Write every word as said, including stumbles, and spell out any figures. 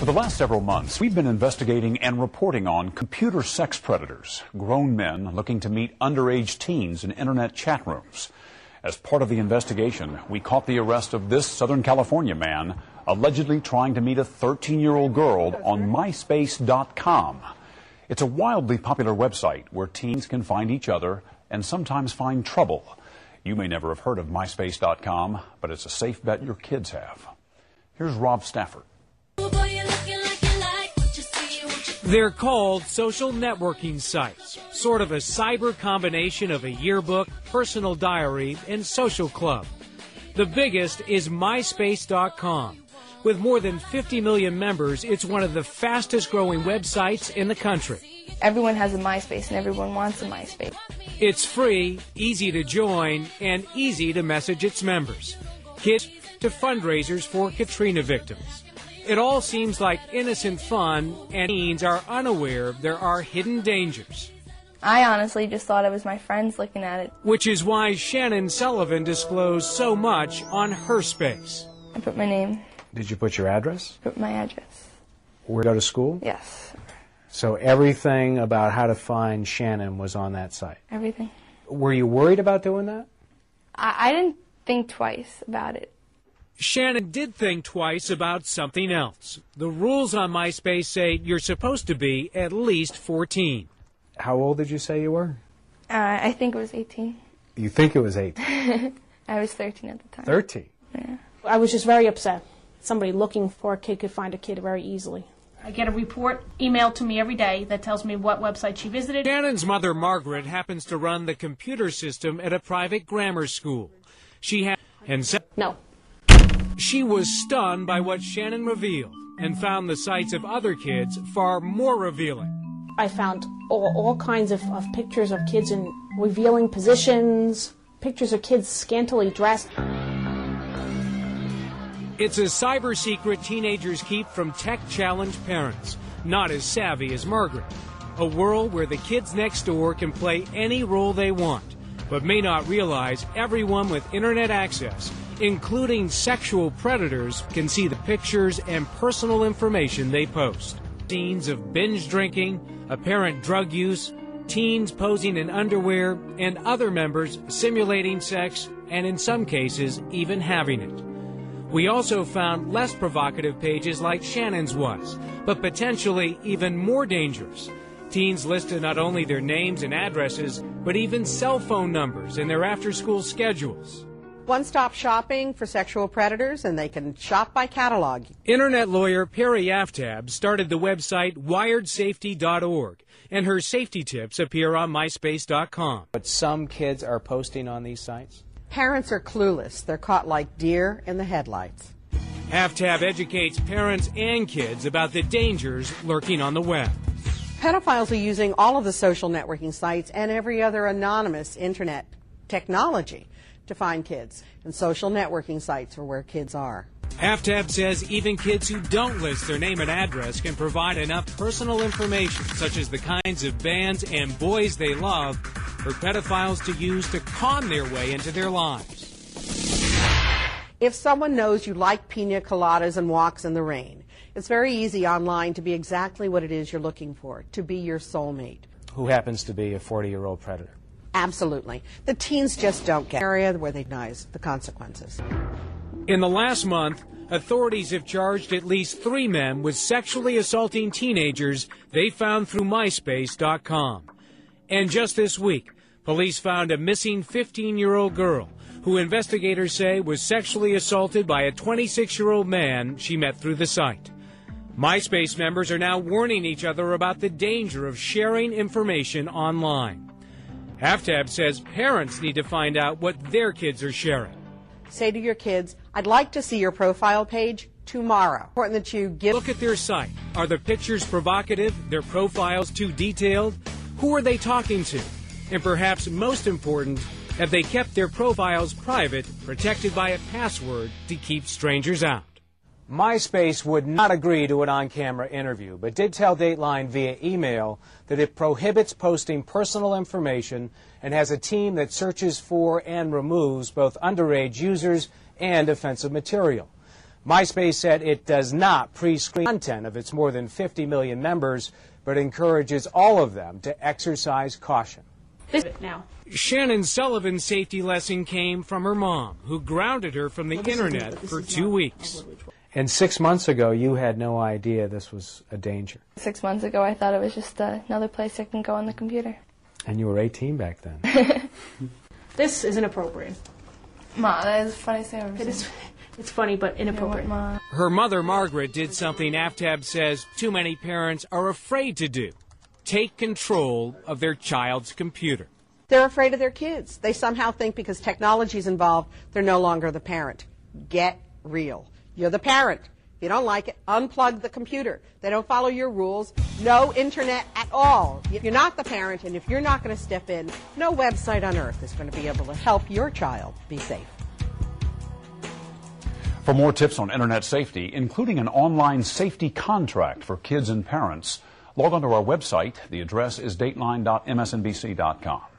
For the last several months, we've been investigating and reporting on computer sex predators, grown men looking to meet underage teens in internet chat rooms. As part of the investigation, we caught the arrest of this Southern California man allegedly trying to meet a thirteen-year-old girl on MySpace dot com. It's a wildly popular website where teens can find each other and sometimes find trouble. You may never have heard of MySpace dot com, but it's a safe bet your kids have. Here's Rob Stafford. They're called social networking sites, sort of a cyber combination of a yearbook, personal diary, and social club. The biggest is MySpace dot com. With more than fifty million members, it's one of the fastest growing websites in the country. Everyone has a MySpace and everyone wants a MySpace. It's free, easy to join, and easy to message its members. Kids to fundraisers for Katrina victims. It all seems like innocent fun, and teens are unaware there are hidden dangers. I honestly just thought it was my friends looking at it. Which is why Shannon Sullivan disclosed so much on her space. I put my name. Did you put your address? Put my address. Where to go to school? Yes. So everything about how to find Shannon was on that site? Everything. Were you worried about doing that? I, I didn't think twice about it. Shannon did think twice about something else. The rules on MySpace say you're supposed to be at least fourteen. How old did you say you were? Uh, I think it was eighteen. You think it was eighteen? I was thirteen at the time. thirteen? Yeah. I was just very upset. Somebody looking for a kid could find a kid very easily. I get a report emailed to me every day that tells me what website she visited. Shannon's mother, Margaret, happens to run the computer system at a private grammar school. She had and said no. She was stunned by what Shannon revealed and found the sites of other kids far more revealing. I found all, all kinds of, of pictures of kids in revealing positions, pictures of kids scantily dressed. It's a cyber secret teenagers keep from tech-challenged parents, not as savvy as Margaret. A world where the kids next door can play any role they want, but may not realize everyone with internet access, including sexual predators, can see the pictures and personal information they post. Scenes of binge drinking, apparent drug use, teens posing in underwear, and other members simulating sex, and in some cases, even having it. We also found less provocative pages like Shannon's was, but potentially even more dangerous. Teens listed not only their names and addresses, but even cell phone numbers and their after-school schedules. One-stop shopping for sexual predators, and they can shop by catalog. Internet lawyer Perry Aftab started the website wired safety dot org, and her safety tips appear on MySpace dot com. But some kids are posting on these sites? Parents are clueless. They're caught like deer in the headlights. Aftab educates parents and kids about the dangers lurking on the web. Pedophiles are using all of the social networking sites and every other anonymous internet technology to find kids, and social networking sites are where kids are. Aftab says even kids who don't list their name and address can provide enough personal information, such as the kinds of bands and boys they love, for pedophiles to use to con their way into their lives. If someone knows you like pina coladas and walks in the rain, it's very easy online to be exactly what it is you're looking for, to be your soulmate. Who happens to be a forty-year-old predator? Absolutely. The teens just don't get an area where they recognize the consequences. In the last month, authorities have charged at least three men with sexually assaulting teenagers they found through MySpace dot com. And just this week, police found a missing fifteen-year-old girl who investigators say was sexually assaulted by a twenty-six-year-old man she met through the site. MySpace members are now warning each other about the danger of sharing information online. Aftab says parents need to find out what their kids are sharing. Say to your kids, I'd like to see your profile page tomorrow. Important that you give. Look at their site. Are the pictures provocative? Their profiles too detailed? Who are they talking to? And perhaps most important, have they kept their profiles private, protected by a password to keep strangers out? MySpace would not agree to an on-camera interview, but did tell Dateline via email that it prohibits posting personal information and has a team that searches for and removes both underage users and offensive material. MySpace said it does not pre-screen content of its more than fifty million members, but encourages all of them to exercise caution. This now. Shannon Sullivan's safety lesson came from her mom, who grounded her from the internet for two weeks. And six months ago, you had no idea this was a danger. Six months ago, I thought it was just uh, another place I can go on the computer. And you were eighteen back then. This is inappropriate. Ma, that is the funniest thing I've ever seen. It is. It's funny, but inappropriate. Ma. Her mother, Margaret, did something Aftab says too many parents are afraid to do. Take control of their child's computer. They're afraid of their kids. They somehow think because technology is involved, they're no longer the parent. Get real. You're the parent. If you don't like it, unplug the computer. They don't follow your rules. No internet at all. You're not the parent, and if you're not going to step in, no website on earth is going to be able to help your child be safe. For more tips on internet safety, including an online safety contract for kids and parents, log on to our website. The address is dateline dot M S N B C dot com.